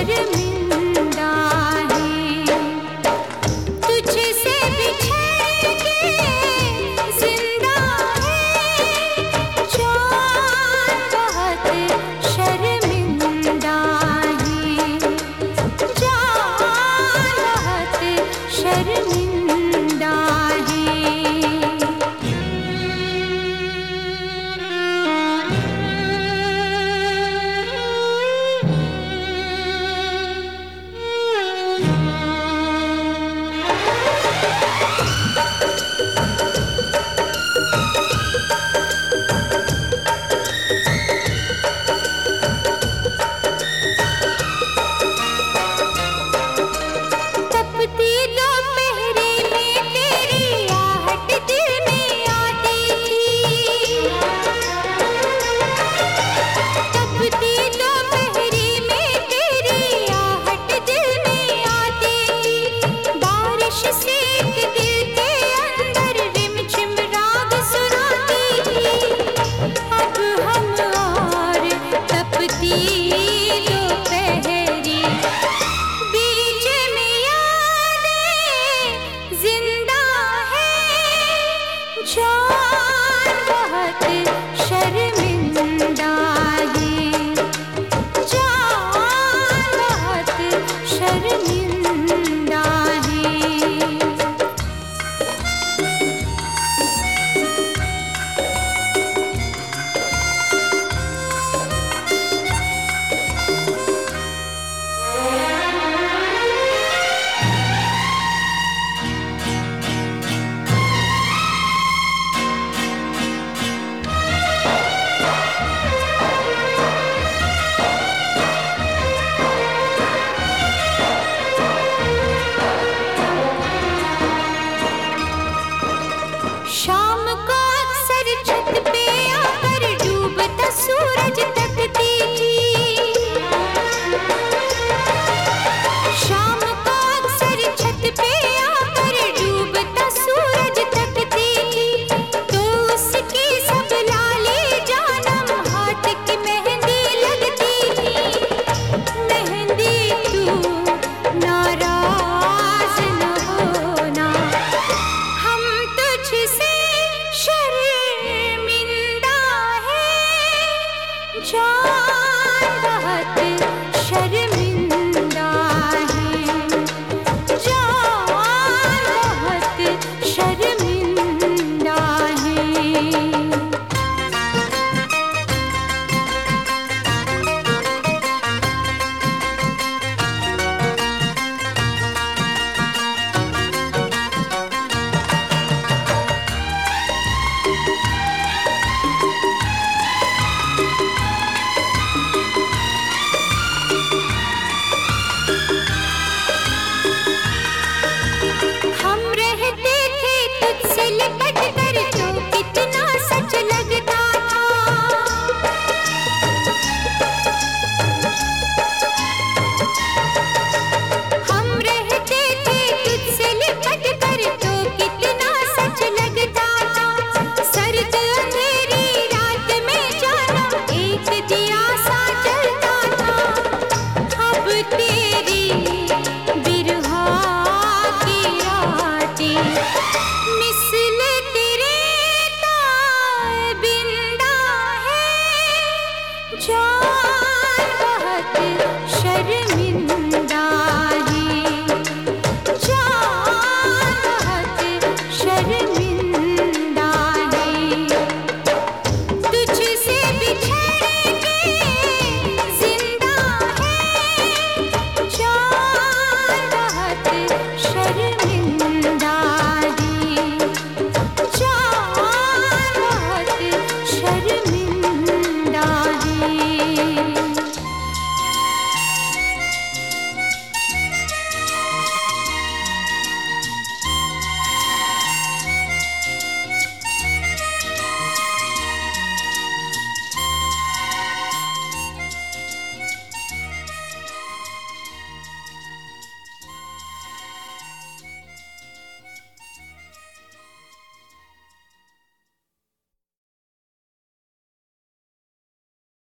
शर्मिंदा है। तुझसे बिछड़ के जिंदा है जान, बहुत शर्मिंदा है जान, बहुत शर्मिंदा है। जान बहुत शर्मिंदा है जान, बहुत शर्मिंदा है। शाम को अक्सर छत पे आकर डूबता सूरज तकती थी। शाम को अक्सर छत पे आकर डूबता सूरज तकती थी। तो उसकी सब लाली जानम हाथ की मेहंदी लगती थी। मेहंदी तू नाराज न होना, हम तुझसे शर्मिंदा है जान, बहुत शर्मिंदा है जान, बहुत शर्मिंदा है। जा